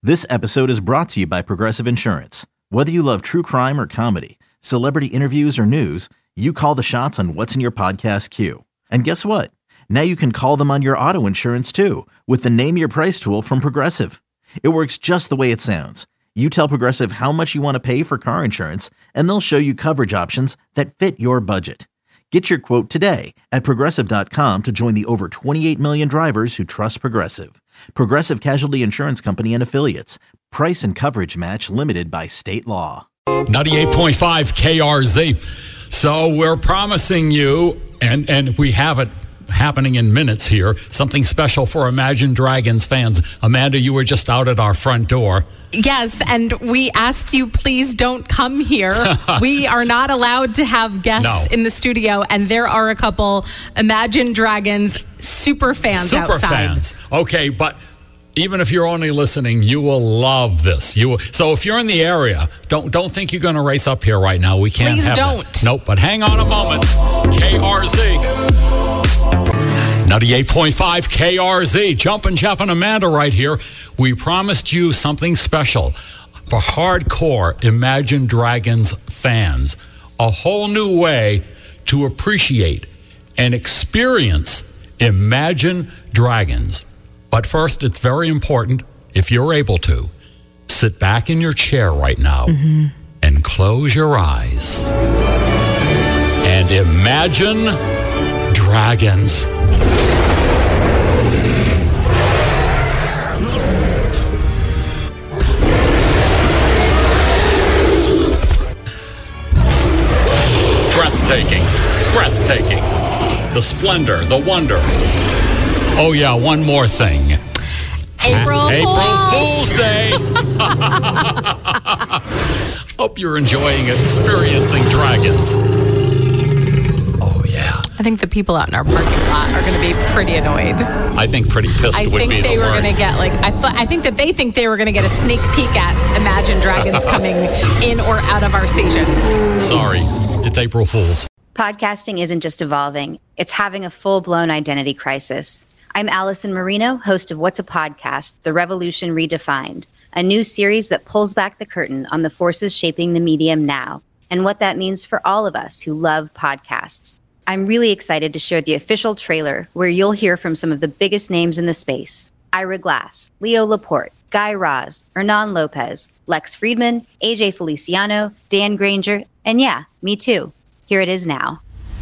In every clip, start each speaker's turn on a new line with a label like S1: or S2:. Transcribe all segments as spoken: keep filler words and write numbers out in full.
S1: This episode is brought to you by Progressive Insurance. Whether you love true crime or comedy, celebrity interviews or news, you call the shots on what's in your podcast queue. And guess what? Now you can call them on your auto insurance too with the Name Your Price tool from Progressive. It works just the way it sounds. You tell Progressive how much you want to pay for car insurance, and they'll show you coverage options that fit your budget. Get your quote today at Progressive dot com to join the over twenty-eight million drivers who trust Progressive. Progressive Casualty Insurance Company and Affiliates. Price and coverage match limited by state law.
S2: ninety-eight point five K R Z. So we're promising you, and, and we have it happening in minutes here, something special for Imagine Dragons fans. Amanda, you were just out at our front door.
S3: Yes, and we asked you, please don't come here. We are not allowed to have guests
S2: No.
S3: in the studio, and there are a couple Imagine Dragons super fans
S2: Super
S3: outside.
S2: fans. Okay, but even if you're only listening, you will love this. You will, so if you're in the area, don't don't think you're going to race up here right now. We can't
S3: Please
S2: have
S3: don't.
S2: that. Nope, but hang on a moment. K R Z. ninety-eight point five K R Z. Jumpin' Jeff and Amanda right here. We promised you something special for hardcore Imagine Dragons fans. A whole new way to appreciate and experience Imagine Dragons. But first, it's very important, if you're able to, sit back in your chair right now mm-hmm. and close your eyes. And imagine dragons. Breathtaking, breathtaking. The splendor, the wonder. Oh, yeah, one more thing.
S3: April,
S2: April
S3: Fools.
S2: Fool's Day. Hope you're enjoying experiencing dragons. Oh, yeah.
S3: I think the people out in our parking lot are going to be pretty annoyed.
S2: I think pretty pissed
S3: I
S2: would
S3: think
S2: be
S3: they
S2: the
S3: were
S2: word.
S3: going to get like I thought. I think that they think they were going to get a sneak peek at Imagine Dragons coming in or out of our station.
S2: Sorry, it's April Fool's.
S4: Podcasting isn't just evolving, it's having a full-blown identity crisis. I'm Allison Marino, host of What's a Podcast? The Revolution Redefined, a new series that pulls back the curtain on the forces shaping the medium now and what that means for all of us who love podcasts. I'm really excited to share the official trailer where you'll hear from some of the biggest names in the space. Ira Glass, Leo Laporte, Guy Raz, Hernan Lopez, Lex Friedman, A J Feliciano, Dan Granger, and yeah, me too. Here it is now.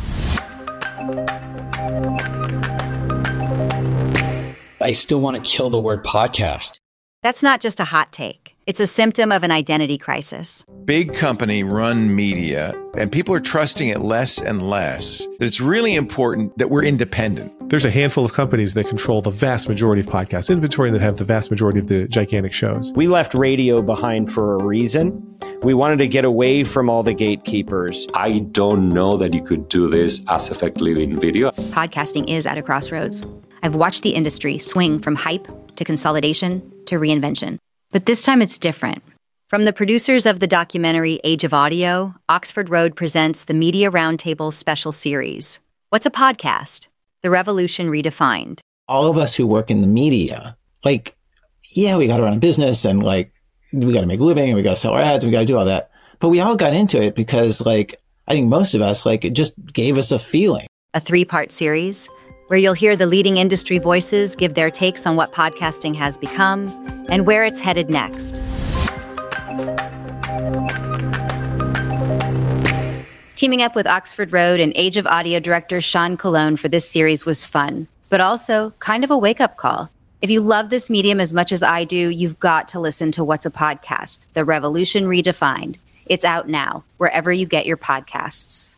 S5: I still want to kill the word podcast.
S4: That's not just a hot take. It's a symptom of an identity crisis.
S6: Big company run media, and people are trusting it less and less. That it's really important that we're independent.
S7: There's a handful of companies that control the vast majority of podcast inventory that have the vast majority of the gigantic shows.
S8: We left radio behind for a reason. We wanted to get away from all the gatekeepers.
S9: I don't know that you could do this as effectively in video.
S4: Podcasting is at a crossroads. I've watched the industry swing from hype to consolidation to reinvention. But this time it's different. From the producers of the documentary Age of Audio, Oxford Road presents the Media Roundtable special series. What's a podcast? The Revolution Redefined.
S5: All of us who work in the media, like, yeah, we got to run a business and like, we got to make a living and we got to sell our ads and we got to do all that. But we all got into it because like, I think most of us, like, it just gave us a feeling.
S4: A three-part series where you'll hear the leading industry voices give their takes on what podcasting has become and where it's headed next. Teaming up with Oxford Road and Age of Audio director Sean Colon for this series was fun, but also kind of a wake-up call. If you love this medium as much as I do, you've got to listen to What's a Podcast? The Revolution Redefined. It's out now, wherever you get your podcasts.